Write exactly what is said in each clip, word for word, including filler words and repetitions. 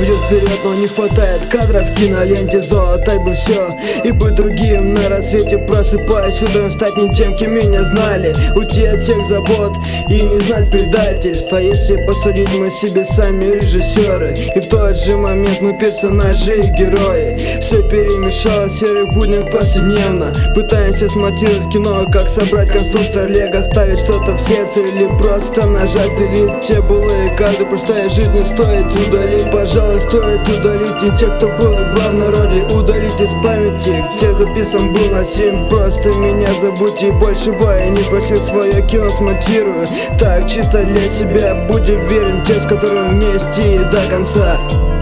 ведет вперед, но не хватает кадров в киноленте. Золотай бы все и быть другим на рассвете. Просыпаясь утром, стать не тем, кем меня знали. Уйти от всех забот и не знать предательств. А если посудить, мы себе сами режиссеры, и в тот же момент мы персонажи и герои. Все перемешалось в серых буднях повседневно. Пытаемся смонтировать кино, как собрать конструктор лего. Ставить что-то в сердце или просто нажать делить. Те былые кадры простая жизни стоит удалить. Пожалуй, стоит удалить и тех, кто был в главной роли. Удалить из памяти, где записан был на семь. Просто меня забудьте, и большего я не просил. Свое кино смонтирую так, чисто для себя. Будь уверен, те, с которыми вместе и до конца.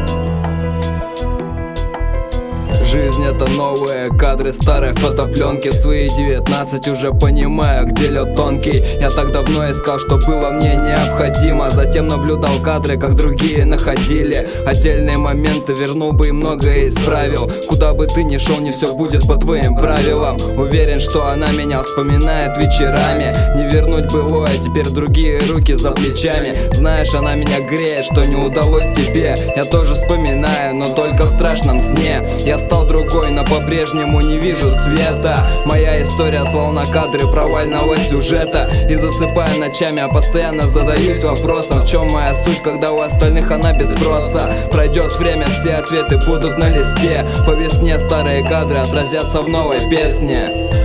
Жизнь — это новые кадры старой фотопленки. В свои девятнадцать уже понимаю, где лед тонкий. Я так давно искал, что было мне необходимо. Затем наблюдал кадры, как другие находили отдельные моменты, вернул бы и многое исправил. Куда бы ты ни шел, не все будет по твоим правилам. Уверен, что она меня вспоминает вечерами. Не вернуть былое, теперь другие руки за плечами. Знаешь, она меня греет, что не удалось тебе. Я тоже вспоминаю, но только в страшном сне. Я стал другой, но по-прежнему не вижу света. Моя история словно кадры провального сюжета. И засыпая ночами, я постоянно задаюсь вопросом: в чем моя суть, когда у остальных она без спроса? Пройдет время, все ответы будут на листе. По весне старые кадры отразятся в новой песне.